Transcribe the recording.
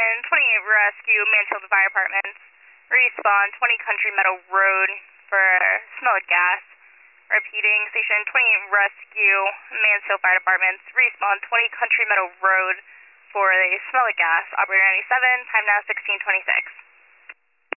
Station 28 Rescue, Mansfield Fire Departments. Respawn 20 Country Meadow Road for smell of gas. Repeating, Station 28 Rescue, Mansfield Fire Departments. Respawn 20 Country Meadow Road for a smell of gas. Operator 97, time now 16:26.